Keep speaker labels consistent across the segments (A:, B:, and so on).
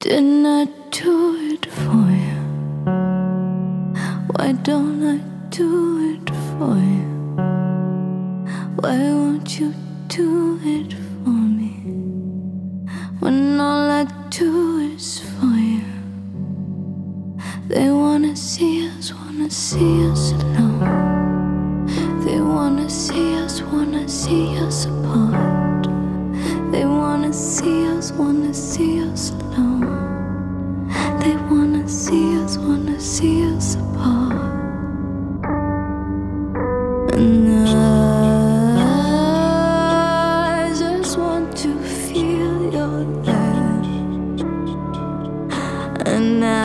A: Didn't I do it for you? Why don't I do it for you? Why won't you do it for me? When all I do is for you. They wanna see us alone. They wanna see us apart. They wanna see us alone. They wanna see us apart. And I just want to feel your love. And I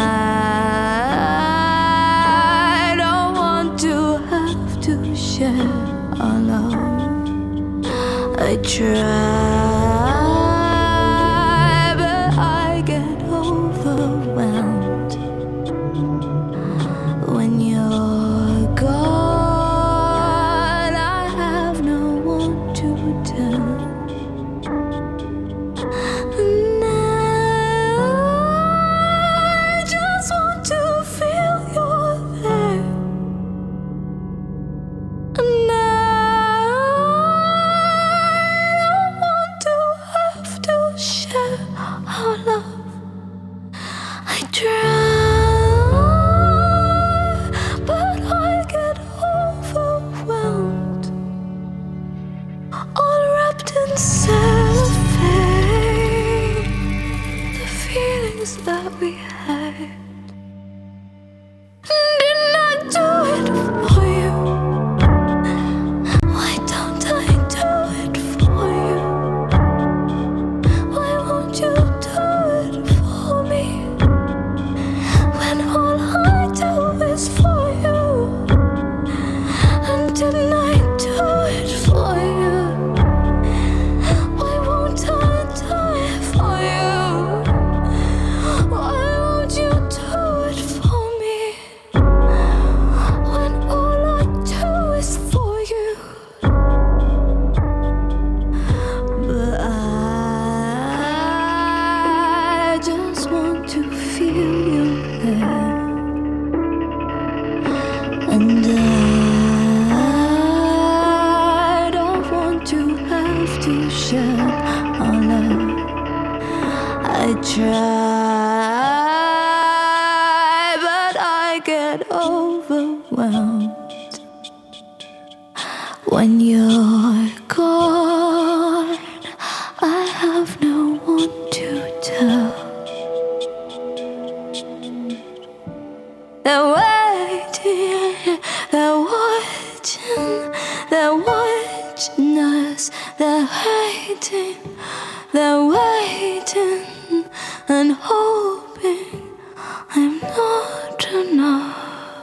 A: don't want to have to share our love. I try, but I get overwhelmed when you're gone. I have no one to tell. And I just want to feel you're there. And I don't want to have to share our love. I try, but I get overwhelmed, all wrapped in cellophane. The feelings that we had. Didn't I do it for you? Why don't I do it for you? Why won't you do it for me? When all I do is for you. And didn't I do it for you? Why won't I do it for you? Why won't you do it for me? When all I do is for you. But I just want to feel you there. And I don't want to have to share our love. I try, but I get overwhelmed when you're gone. I have no one to tell. They're waiting, they're watching, they're watching us. They're waiting, they're waiting and hoping I'm not enough.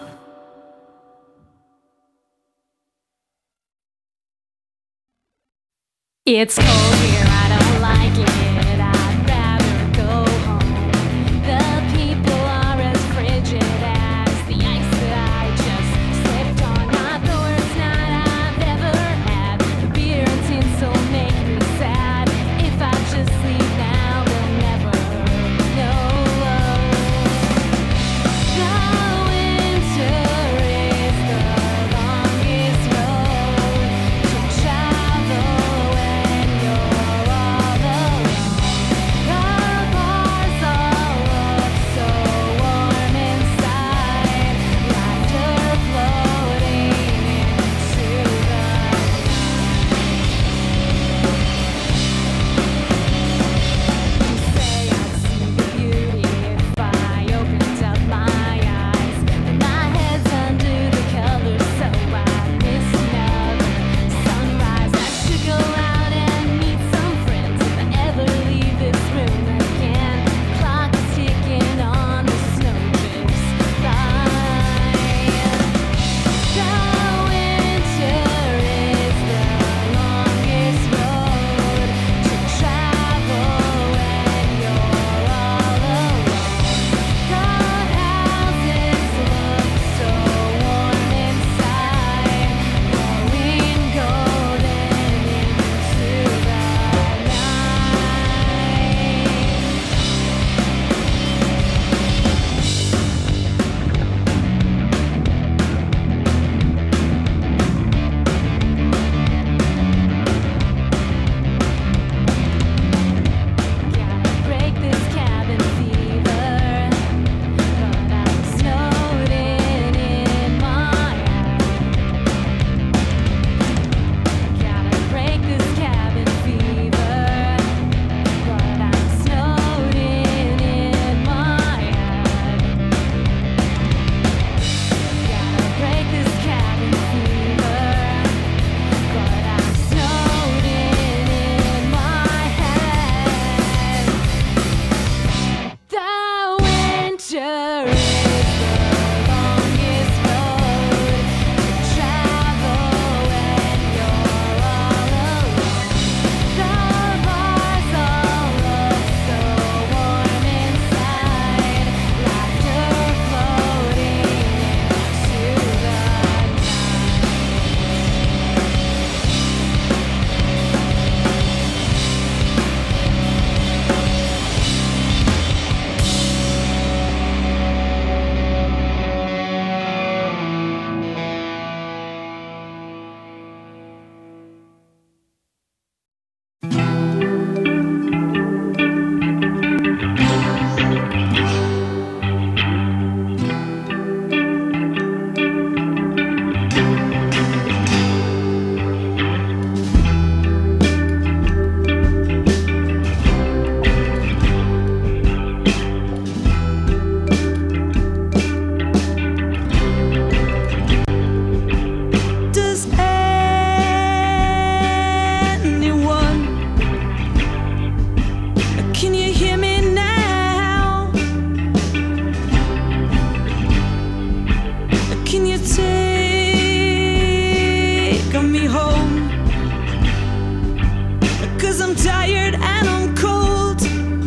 B: It's cold here, I don't like it. I'd rather go home. The people are as frigid as the ice that I just slipped on. Not the worst night I've ever had. The beer and tinsel make me sad. If I just leave now, they'll never know. The winter is the longest road to travel when you're
C: I'm tired and I'm cold,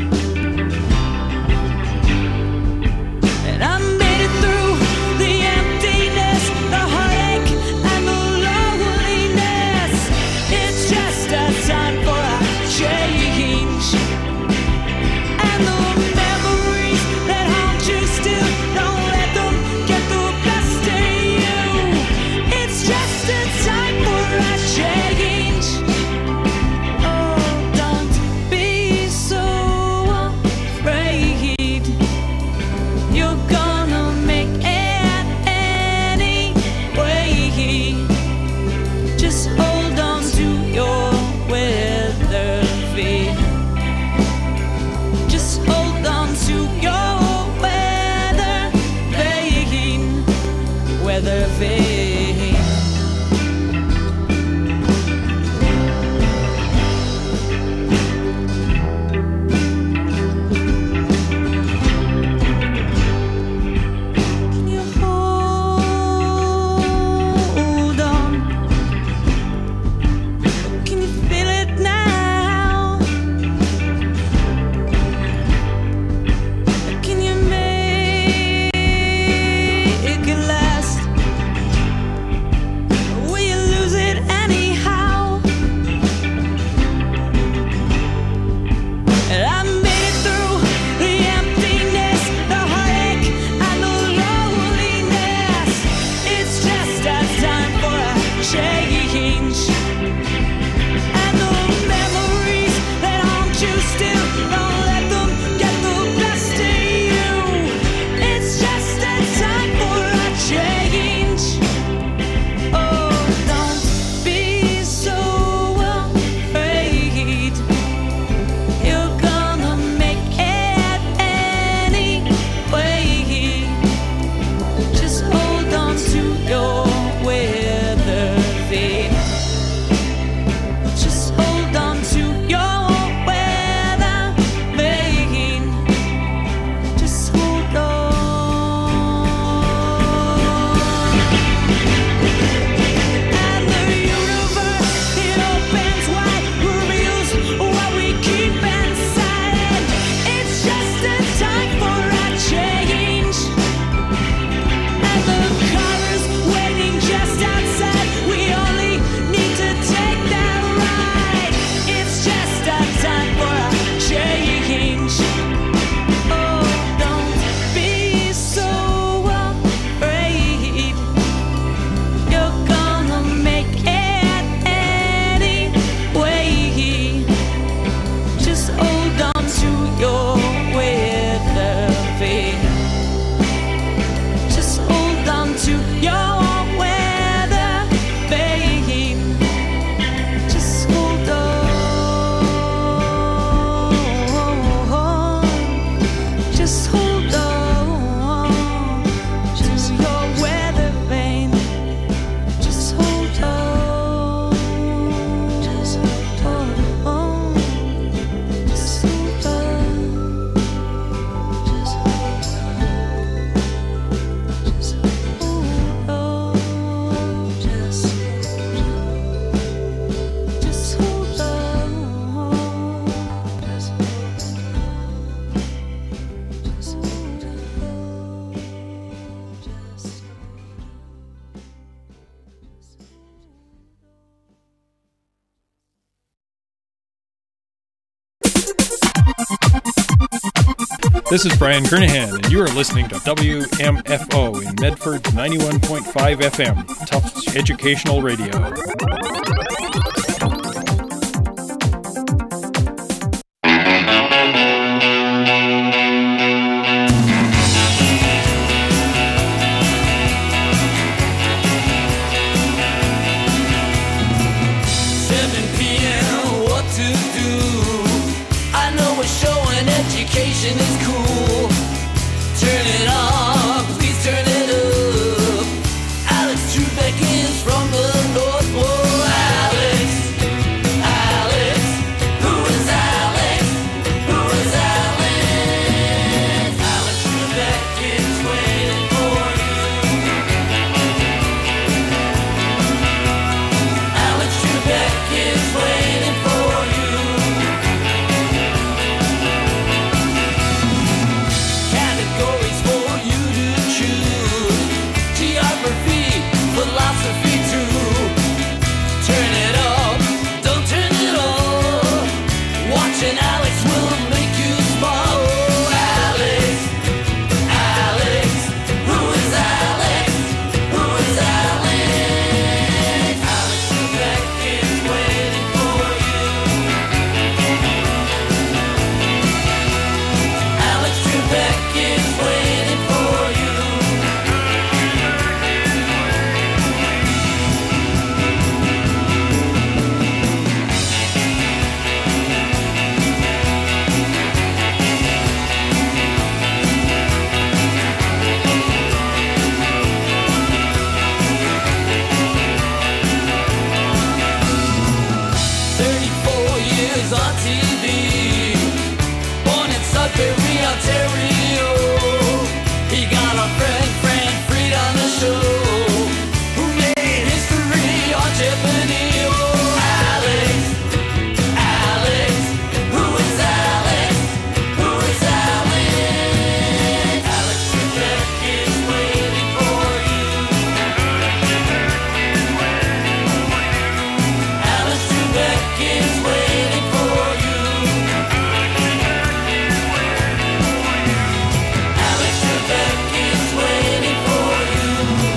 C: and I made it through the emptiness, the heartache, and the loneliness. It's just a time for a change, and the memories that haunt you still, don't let them get the best of you. It's just a time for a change. Oh, don't be so afraid. You're gonna make it anyway. Just hold on to your weather vane. Just hold on to your weather vane. Weather vane. Can you hold on? Can you feel it now? Can you make it last? Will you lose it anyhow? And I made it through the emptiness, the heartache, and the loneliness. It's just a time for a change, and the memories that haunt you still, don't let them get the best of you. It's just a time for a change. Oh, don't be so afraid. You're gonna make it anyway. Just hold on to your weather vane. Just hold on to your weather vane. Just hold on. And the universe, it opens wide, reveals what we keep inside. It's just a time for a change, and the car is waiting just outside. We only need to take that ride. It's just a time for a change. Oh, don't be so afraid. You're gonna make it anyway. Just hold on to your weather vane. Just hold on to your weather vane. Just hold on. Just hold on to your weather vane. Just hold on. Just hold on. Just hold on. Just hold on. Just hold on. Just hold on. Just
D: This is Brian Kernahan, and you are listening to WMFO in Medford 91.5 FM, Tufts Educational Radio.
E: Education is cool. Turn it on, please turn it up. Alex Trebek is from the North Pole. and Alex will make you smile. Oh, Alex, Alex, who is Alex? Who is Alex? Alex Trebek is waiting for you. Alex Trebek is waiting for you. On TV, born in Sudbury, Ontario. He got our friend Fran Fried on the show, who made history on Jeopardy. Oh, Alex, Alex, who is Alex? Who is Alex? Alex Trebek is waiting for you. Alex Trebek is waiting for you. Alex Trebek is waiting for you.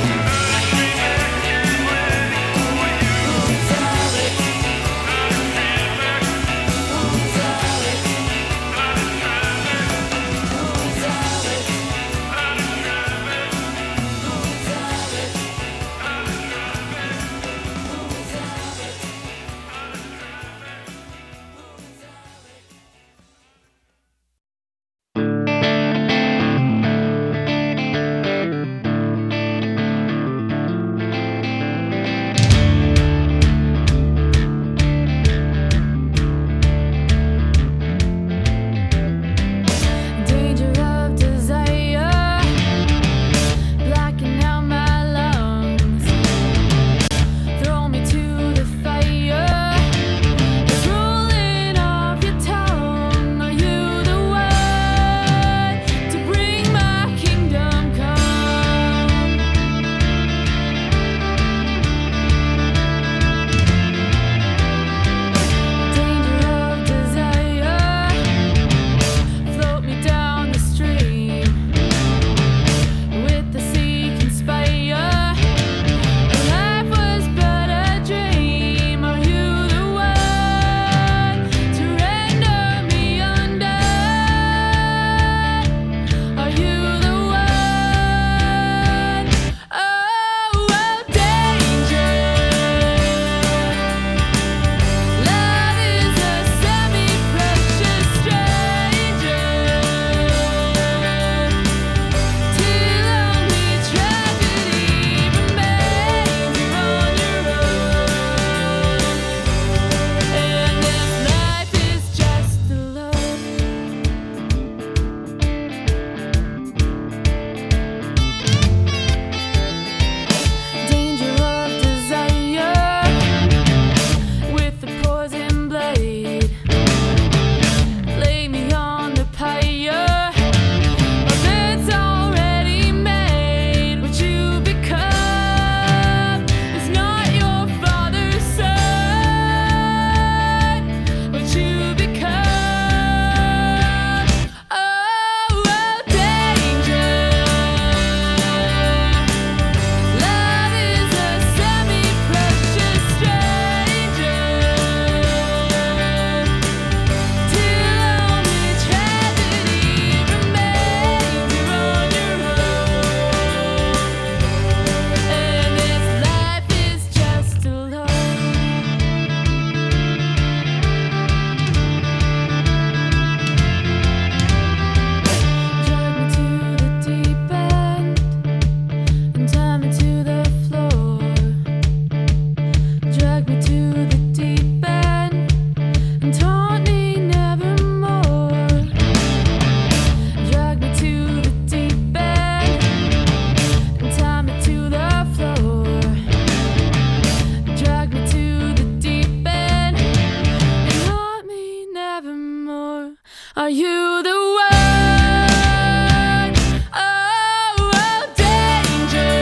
E: Who's Alex? Who's Alex? Who's Alex? Who's
B: Danger of desire, blacking out my lungs. Throw me to the fire. It's rolling off your tongue. Are you the one to bring my kingdom come? Danger of desire, float me down the stream. With the sea conspire, life was but a dream. Are you the one to render me undone? Are you the one? Oh, danger. Love is a semi-precious stranger, till only tragedy remains. You're on your own, and this life is just a love. Danger of desire, with the poison blade, lay me on the pyre. My bed's already made. What you become is not your father's son. What you become, oh, danger. Love is a semi-precious stranger, till only tragedy remains. You're on your own, and this life is just a love. Drag me to the deep end and tie me to the floor. Drag me to the deep end and taunt me nevermore. Drag me to the deep end and tie me to the floor. Drag me to the deep end and haunt me nevermore. Are you the one? Oh, danger.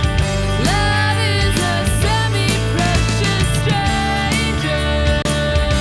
B: Love is a semi-precious stranger,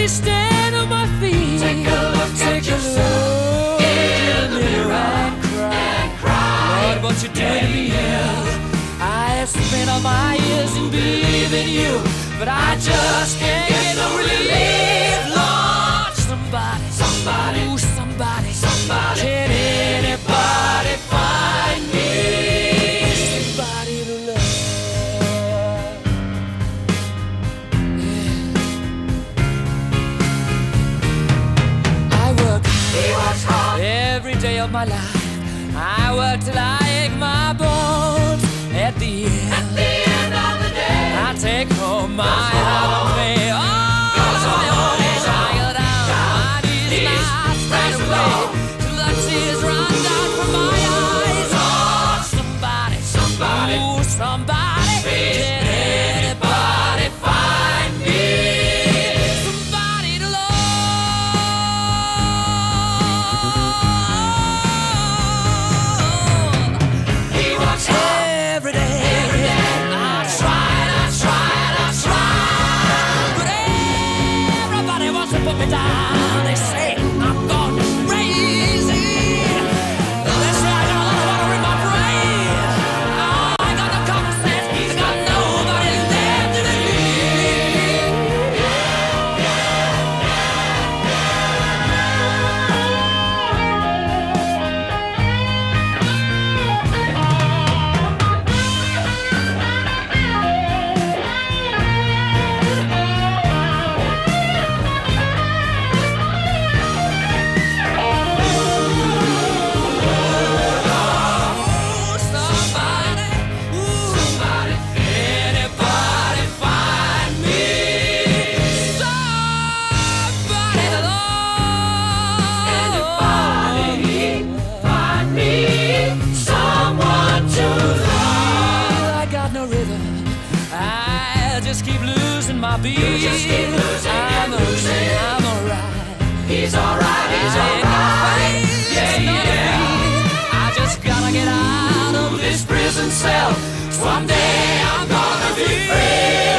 C: me stand on my feet.
E: Take a look at yourself in the mirror and cry.
C: Lord, what you did to me. I have spent all my years in believing you, but I just can't get no relief. Lord, somebody, ooh, somebody, can anybody find me somebody to love? Yeah. I work hard every day of my life. I work till I ache my bones. At the end of the day, I take home my hard pay. All on my own. I go down my knees and I start to play till the tears run down from my eyes. Oh, somebody, ooh, somebody, can anybody find me somebody to love?
E: He works hard
C: Every day. I tried, but everybody wants to put me down. They say I'm gone crazy. They say I got a lot of water in my brain. I got no common sense. I got nobody left to believe. Somebody, anybody find me somebody to love?
E: Anybody find me someone to love?
C: I got no rhythm. I just keep losing my beat.
E: You just keep losing
C: I'm
E: and losing.
C: I'm alright.
E: He's alright, he's
C: I ain't
E: alright.
C: gonna face
E: Yeah,
C: another
E: yeah.
C: beat. I just gotta get out of this prison cell. Someday I'm gonna be free.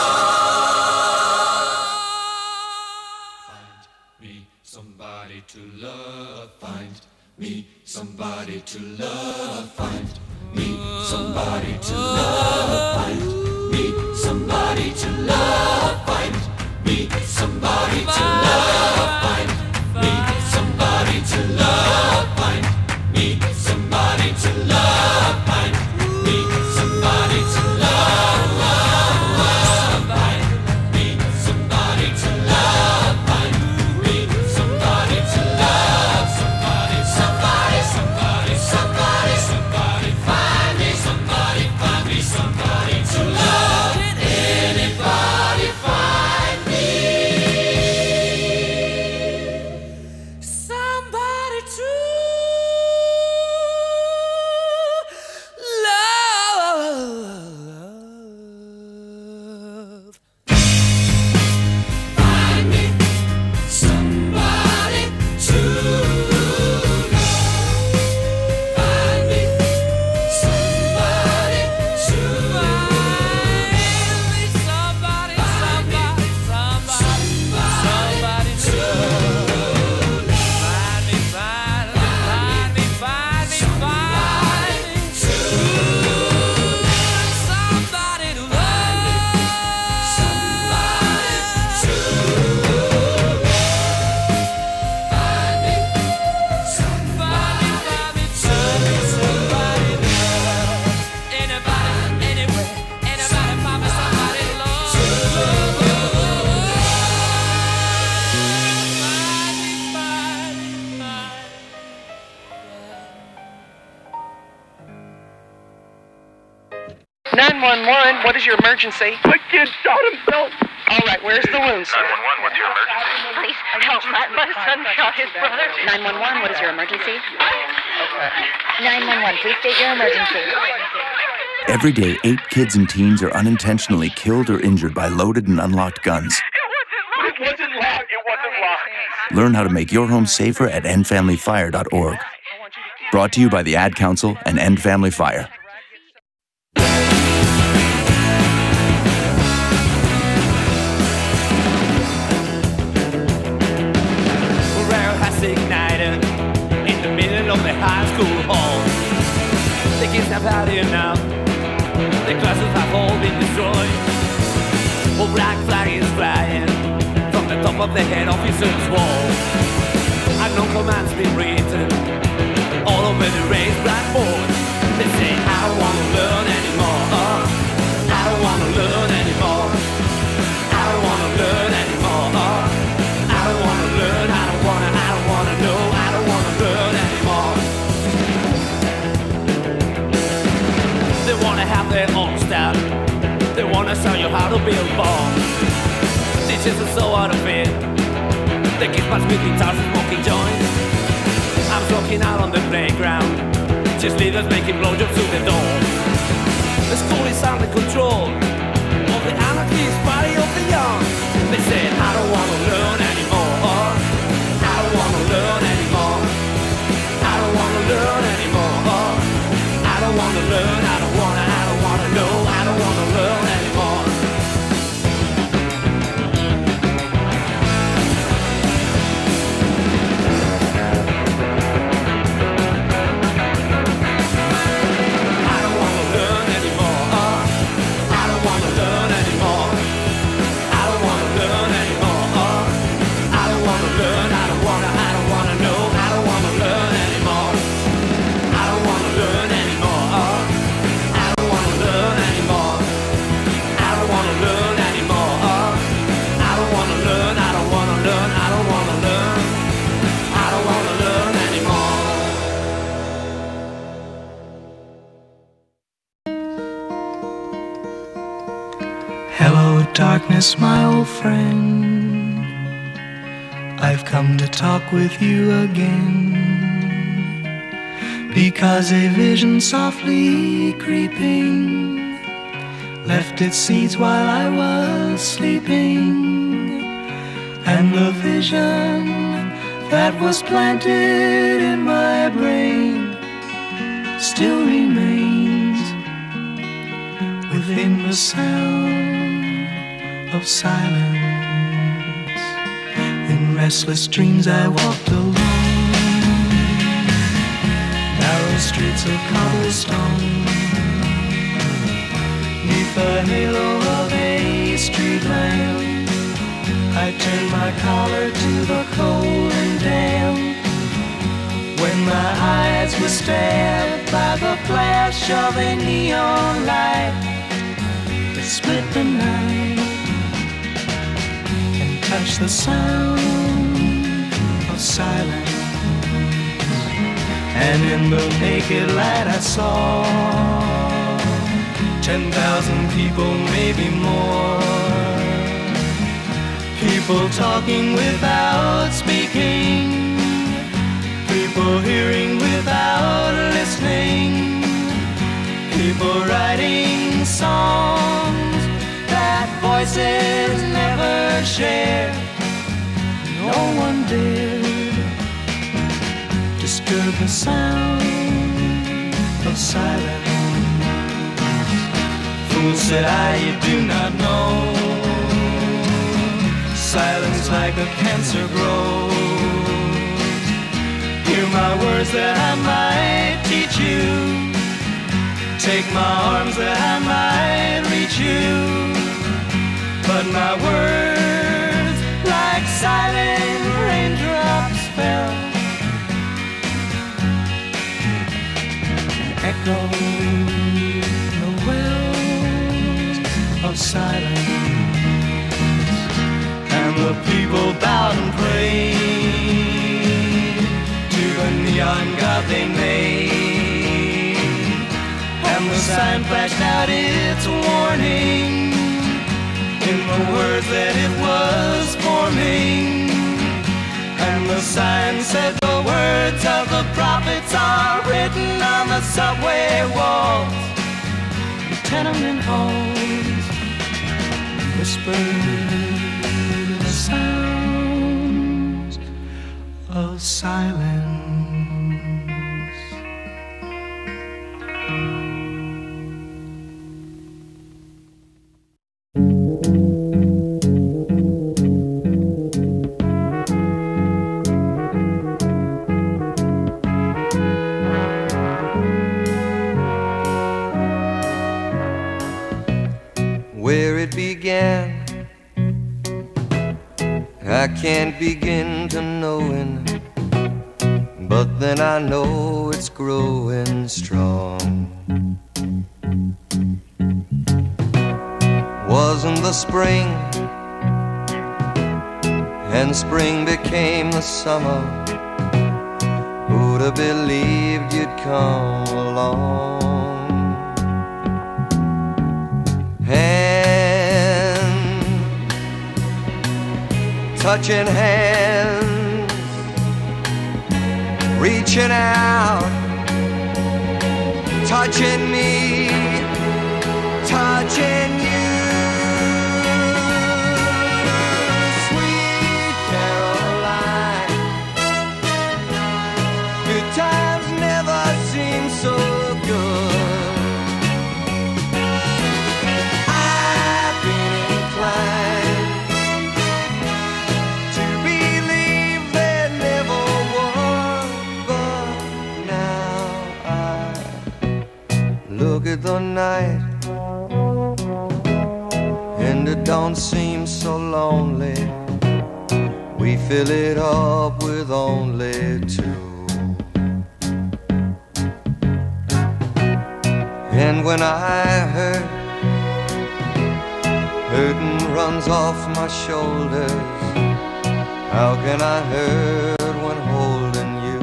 E: Me somebody to love, find me somebody to love, find me somebody to love, find me somebody to love, find me somebody to love, find me somebody to love, find me somebody to love, find me somebody to love, find me somebody to love, find me somebody to love, somebody, somebody, somebody, somebody, somebody, find me somebody to love. Can anybody find me somebody to love? Find me somebody to love. Find me somebody to
F: What is your emergency?
G: My kid shot himself.
F: All right, where's the wound, sir?
H: 911, what's your emergency?
I: Please help. My son shot his brother.
J: 911, what is your emergency? 911, please state your emergency.
K: Every day, 8 kids and teens are unintentionally killed or injured by loaded and unlocked guns.
G: It wasn't locked. It wasn't locked.
K: Learn how to make your home safer at endfamilyfire.org. Brought to you by the Ad Council and End Family Fire.
E: crying out. The classes have all been destroyed. A black flag is flying from the top of the head officer's wall. And no commands been written all over the raised blackboard. They say, I don't wanna learn anymore. I don't wanna learn anymore. I don't wanna learn anymore. I don't wanna learn. I don't wanna know. I don't wanna learn anymore. They wanna have their own style. They wanna show you how to build bombs. Teachers are so out of it. They keep us with guitars and smoking joints. I'm walking out on the playground. Just leaders making blowjobs through the door. The school is under control of the anarchist party of the young. They said, I don't wanna learn anymore. I don't wanna learn anymore. I don't wanna learn anymore. I don't wanna learn. I don't wanna know. I don't wanna learn anymore.
H: Darkness, my old friend, I've come to talk with you again, because a vision softly creeping left its seeds while I was sleeping, and the vision that was planted in my brain still remains within the sound of silence. In restless dreams I walked along narrow streets of cobblestone, neath the halo of a street lamp. I turned my collar to the cold and damp, when my eyes were stabbed by the flash of a neon light that split the night, touch the sound of silence. And in the naked light I saw 10,000 people, maybe more, people talking without speaking, people hearing without listening, people writing songs that voices never shared. No one dared disturb the sound of silence. Fool, said I, you do not know, silence like a cancer grows. Hear my words that I might teach you, take my arms that I might reach you. But my words, like silent raindrops, fell and echoed the wells of silence. And the people bowed and prayed to the neon god they made, and the sign flashed out its warning in the words that it was forming. And the sign said the words of the prophets are written on the subway walls, the tenement halls, whispered the sounds of silence. I can't begin to knowing, but then I know it's growing strong. Wasn't the spring, and spring became the summer. Who'd have believed you'd come along? Hand, touching hands, reaching out, touching me, touching you. Sweet Caroline, good times never seem so good. I've been inclined to believe there never was, but now I look at the night and it don't seem so lonely. We fill it up with only two. And when I hurt, hurting runs off my shoulders. How can I hurt when holding you?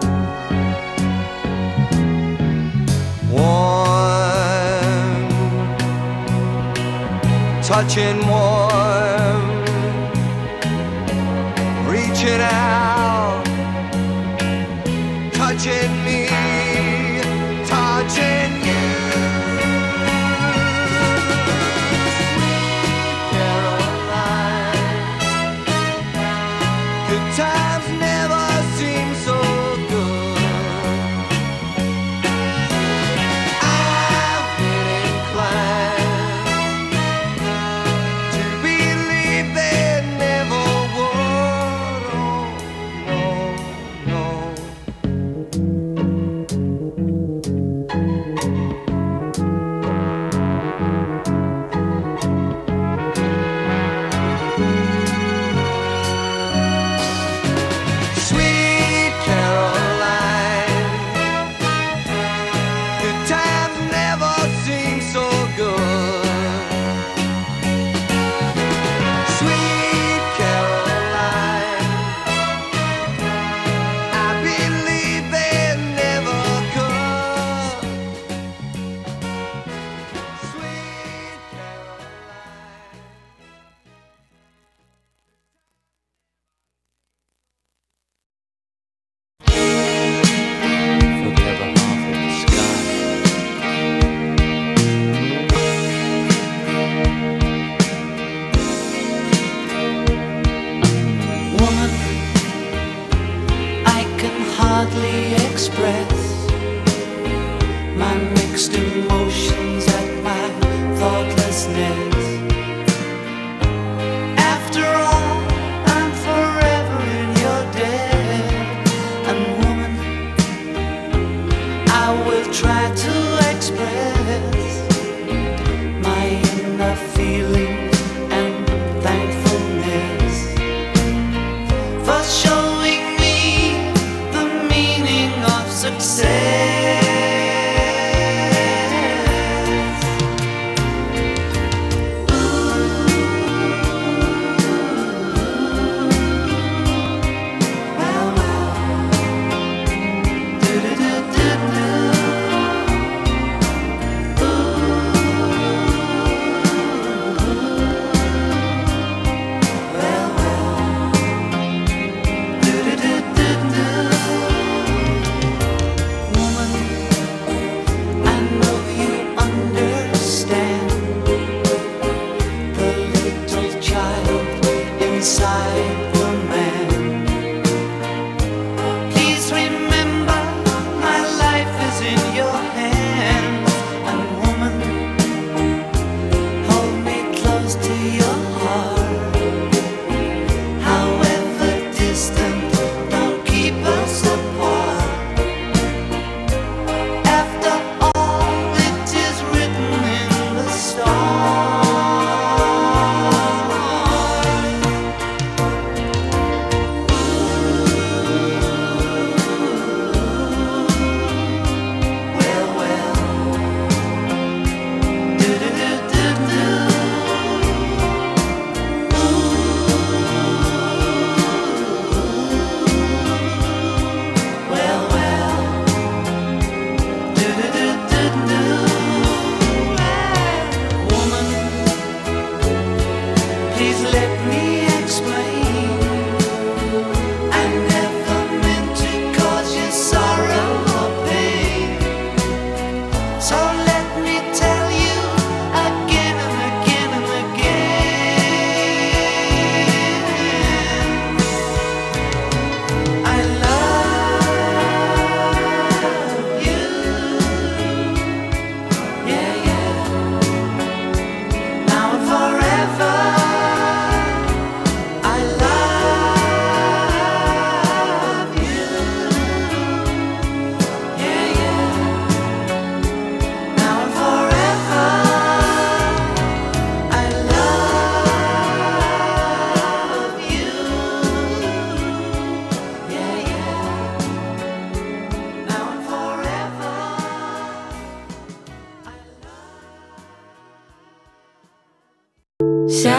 H: Warm, touching warm, reaching out, touching me, touching you. Sweet Caroline, good times never seem so good. I've been inclined to believe there never was. Oh, no, Sweet Caroline, good times never seem so good. Sweet Caroline, I believe they never could. Sweet Caroline.
L: For the other half of the sky.
C: Woman, I can hardly express my mixed emotions at my thoughtlessness. After all, I'm forever in your debt. And woman, I will try to express my inner feelings and thankfulness for showing me the meaning of success.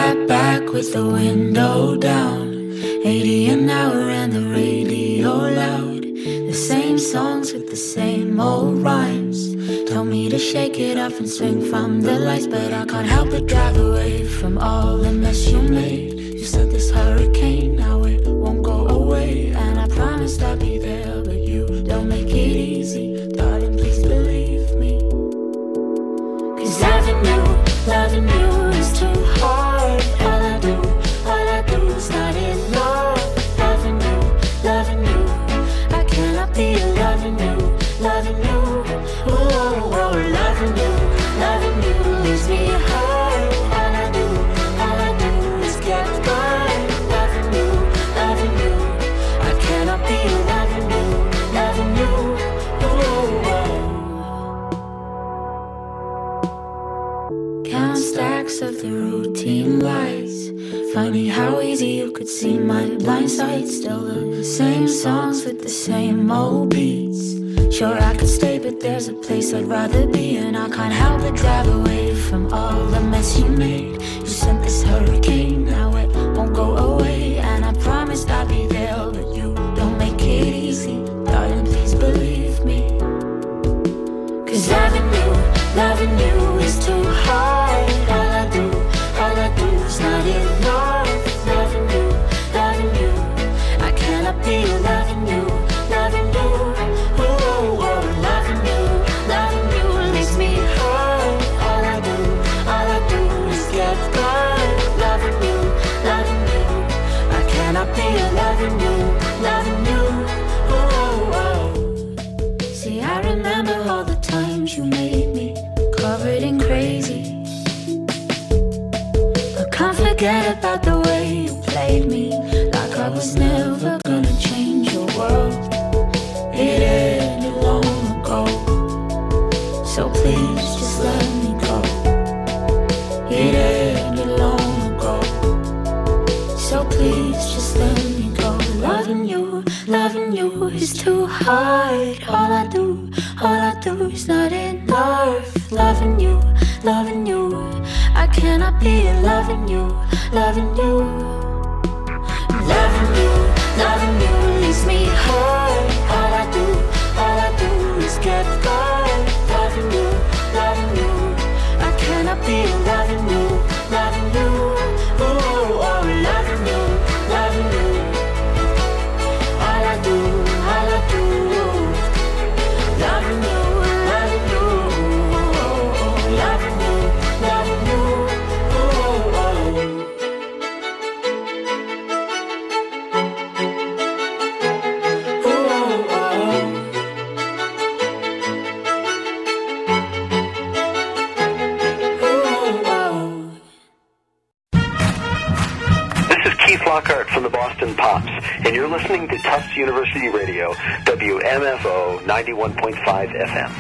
M: sat back with the window down, 80 an hour and the radio loud. The same songs with the same old rhymes. Tell me to shake it off and swing from the lights, but I can't help but drive away from all the mess you made. You said this hurricane, now it won't go away, and I promised I'd be there, but you don't make it easy. Darling, please believe me. 'Cause loving you is too hard. All I do is not enough. Loving you, I cannot be loving you. Oh, loving you leaves me hurt. All I do is get burned. Loving you, I cannot be loving you. Oh. Count stacks of the routine lights. Funny how easy you could see my blind side. Still the same songs with the same old beats. Sure I could stay, but there's a place I'd rather be, and I can't help but drive away from all the mess you made. You sent this hurricane, now it won't go away, and I promised I'd be there, but you don't make it easy. Darling, please believe me. 'Cause loving you is too hard. All I do is not enough. Loving you, I cannot be loving you. Oh, loving you leaves me hurt. All I do is get burned. Loving you, I cannot be loving you. Oh. See, I remember all the times you made me covered in crazy. I can't forget about the way you played me, like I was never gonna change your world. It ended long ago, so please just let me go. It ended long ago, so please just let me go. Loving you is too hard. All I do is not enough. Loving you, I cannot be loving you. Loving you leaves me hurt. All I do is get burned. Loving you, I cannot be loving you. Oh, loving you. All I do, loving you. Oh, loving you.
N: Lockhart from the Boston Pops, and you're listening to Tufts University Radio, WMFO 91.5 FM.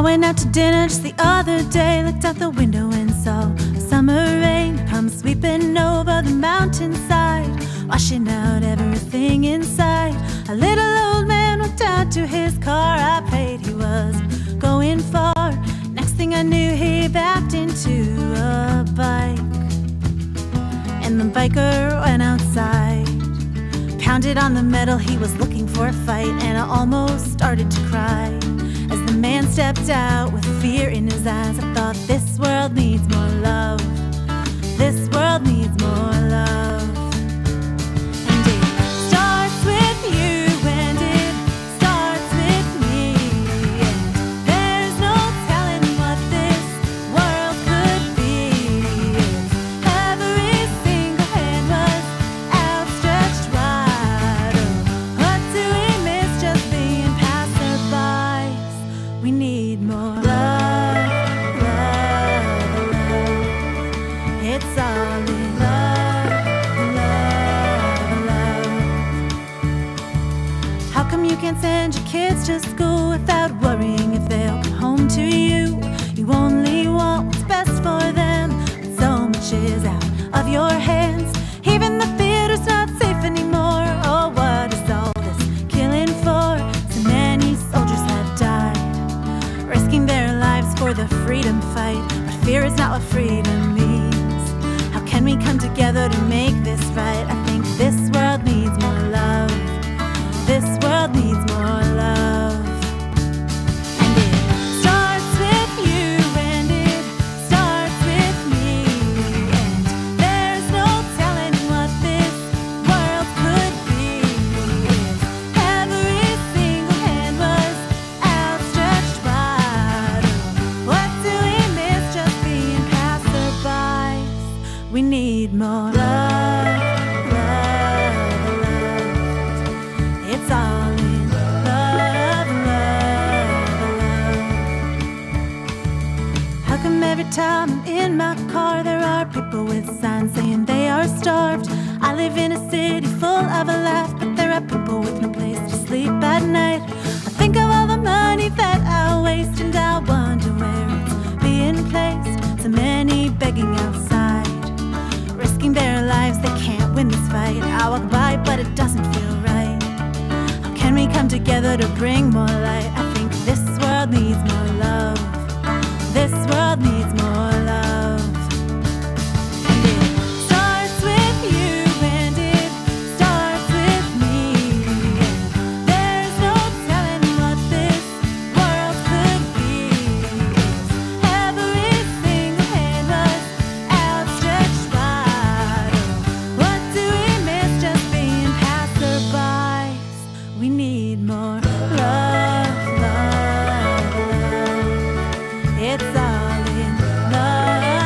O: went out to dinner just the other day, looked out the window and saw a summer rain come sweeping over the mountainside, washing out everything inside. A little old man walked out to his car. I prayed he was going far. Next thing I knew, he backed into a bike, and the biker went outside, pounded on the metal. He was looking for a fight, and I almost started to cry as the man stepped out with fear in his eyes. I thought, this world needs more love. This world needs more love. And it starts with you, and it starts with me. And there's no telling what this world could be if every single hand was outstretched wide. Oh, what do we miss just being passerbys? We need more love, love, love. It's all in love, love, love. How come you can't send your kids to school without worrying if they'll come home to you? You only want what's best for them, but so much is out of your hands. Even the theater's not safe anymore. Oh, what is all this killing for? So many soldiers have died, risking their lives for the freedom fight. But fear is not what freedom means. How can we come together to make this right? I think this world needs more love. This world needs more love. And it starts with you, and it starts with me. And there's no telling what this world could be if every single hand was outstretched wide. What do we miss just being passerbys? We need more love, love, love. It's all in love, love, love. How come every time I'm in my car there are people with signs saying they are starved? I live in a city full of a laugh, but there are people with no place to sleep at night. I think of all the money that I waste, and I wonder where it's being placed. So many begging outside, risking their lives, they can't win this fight. I walk by, but it doesn't feel right. How can we come together to bring more light? I think this world needs more love. This world needs more love. And it starts with you, and it starts with me. And there's no telling what this world could be if every single hand was outstretched wide. Oh, what do we miss just being passerbys? We need more love, love, love. It's all in love,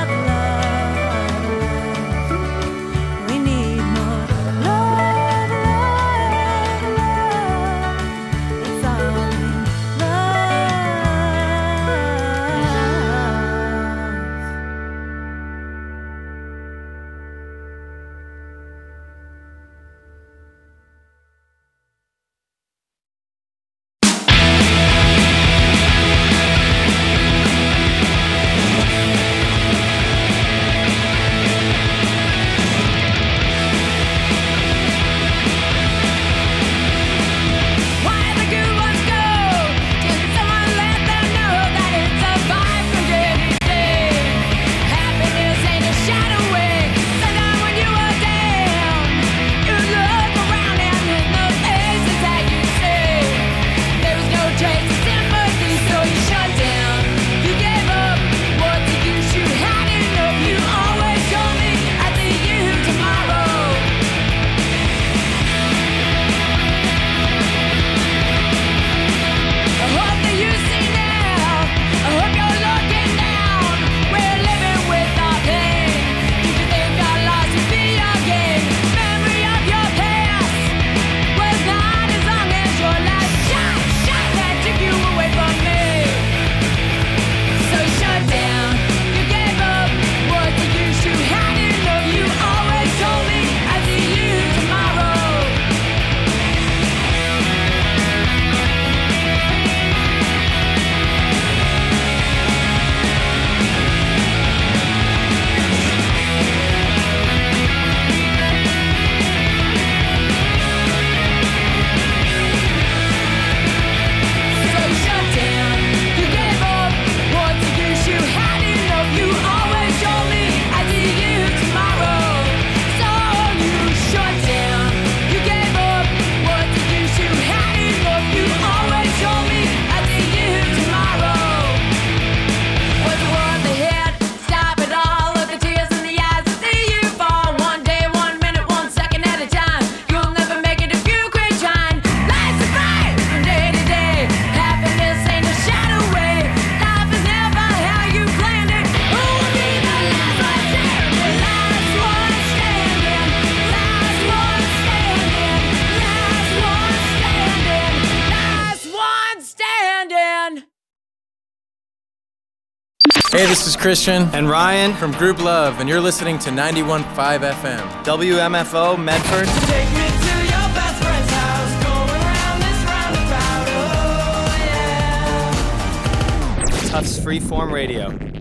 P: Hey, this is Christian
Q: and Ryan
P: from Group Love, and you're listening to 91.5 FM.
Q: WMFO Medford.
C: Take me to your best friend's house, going round this roundabout, oh yeah.
Q: Tufts Freeform Radio.